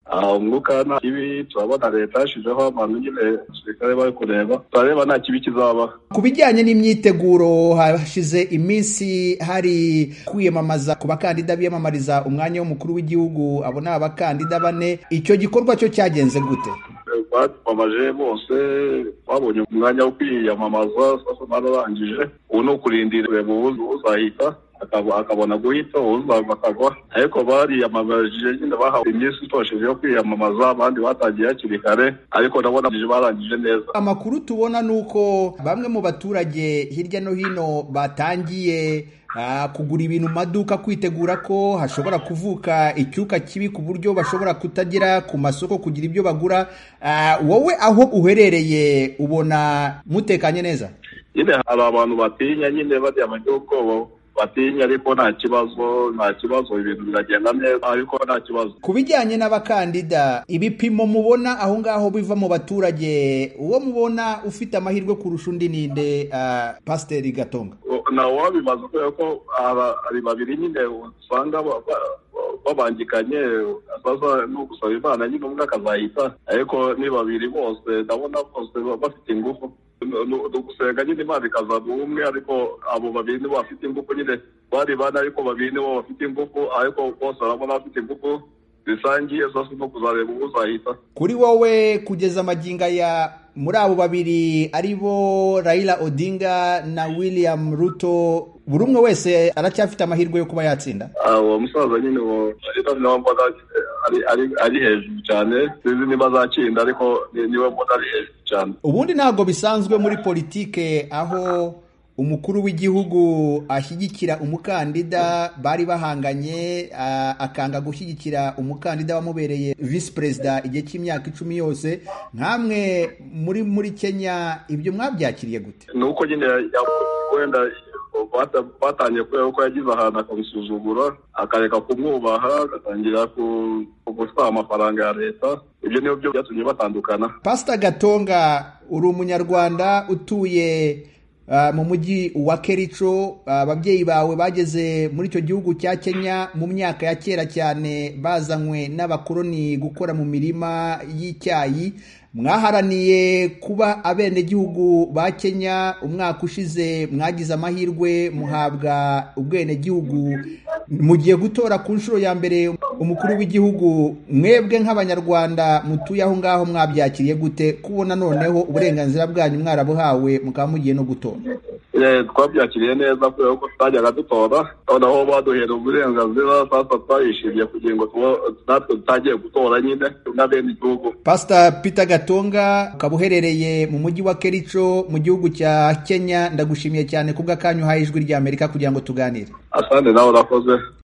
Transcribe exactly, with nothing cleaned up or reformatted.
umwuka nta kibi turabona leta yashizeho abantu nyine abasirikare bari kureba turareba nta kibi kizaba. Ku bijyanye n'imyiteguro hashize iminsi hari kwiyamamaza ku bakandida biyamamariza umwanya w'umukuru w'igihugu, abo ni abakandida bane, icyo gikorwa cyo cyagenze gute? Bamaje bose babonye umwanya wo kwiyamamaza, sasa bararangije, ubu ni ukurindira uzahita akabona guhita uzava akagwa, ariko bariyamamaje nyine bahawe iminsi itosheje yo kwiyamamaza, abandi batangiye hakiri kare ariko ndabona barangije neza. Amakuru tubona ni uko bamwe mu baturage hirya no hino batangiye Uh, kugura ibintu mu maduka, kwitegura ko hashobora kuvuka icyuka kibi ku buryo bashobora kutagera ku masoko kugira ibyo bagura. Uh, wowe aho uherereye ubona mutekanye neza? Nyine hari abantu batinya, nyine bari abanyagihugu batinya, ariko nta kibazo nta kibazo ibintu biragenda neza, ariko nta kibazo. Ku bijyanye n'abakandida, ibipimo mubona aho ngaho biva mu baturage, uwo mubona ufite amahirwe kurusha undi ninde? uh, Pasiteri Gatonga nawe wabimaze kubera ko ari babiri nyine usanga babangikanye, sasa no gusaba Imana nyine umwe akazahita, ariko ni babiri bose ndabona bose bafite ingufu, gusenga nyine Imana ikazaba umwe, ariko abo babiri nibo bafite ingufu, nyine bari bana ariko babiri nibo bafite ingufu, ariko bose barabona bafite ingufu zisangiye, sasa no kuzareba uzahita. Kuri wowe kugeza maginga ya muri abo babiri ari bo Raila Odinga na William Ruto, buri umwe wese aracyafite amahirwe yo kuba yatsinda? Uwo musaza nyine uwo ari ari ari hejuru cyane, sinzi niba azatsinda, ariko niwe mbona ari hejuru cyane. Ubundi ntabwo bisanzwe muri politike aho umukuru w'igihugu ashyigikira umukandida bari bahanganye, akanga gushyigikira umukandida wamubereye vice president igihe cy'imyaka icumi yose. Nkamwe muri muri Kenya ibyo mwabyakiriye gute? Nuko nyine wenda batangiye kubera ko yagize ahantu akamusuzugura, akareka kumwubaha, agatangira gusaba amafaranga ya leta. Ibyo niyo byo byatumye batandukana. Pastor Gatonga, uri umunyarwanda utuye Uh, mu mujyi wa Kericho. Ababyeyi uh, bawe bageze muri icyo gihugu cya Kenya mu myaka ya kera cyane, bazanywe n'abakoloni gukora mu mirima y'icyayi. Mwaharaniye kuba abene gihugu ba Kenya, umwaka ushize mwagize amahirwe muhabwa ubwene gihugu, mugiye gutora ku nshuro ya mbere umukuru w'igihugu. Mwebwe nk'abanyarwanda mutuye aho ngaho mwabyakiriye gute kubona noneho uburenganzira bwanyu mwarabuhawe mukaba mugiye no gutora? Twabyakiriye neza kubera ko tutajyaga dutora, noneho baduhera uburenganzira, sasa twayishimiye kugira ngo natwe tutagiye gutora nyine n'abene igihugu. Pastor Peter Gatonga, ukaba uherereye mu mujyi wa Kericho mu gihugu cya Kenya, ndagushimiye cyane kubw'akanyu uhaye Ijwi ry'Amerika kugira ngo tuganire. Asante nawe urakoze.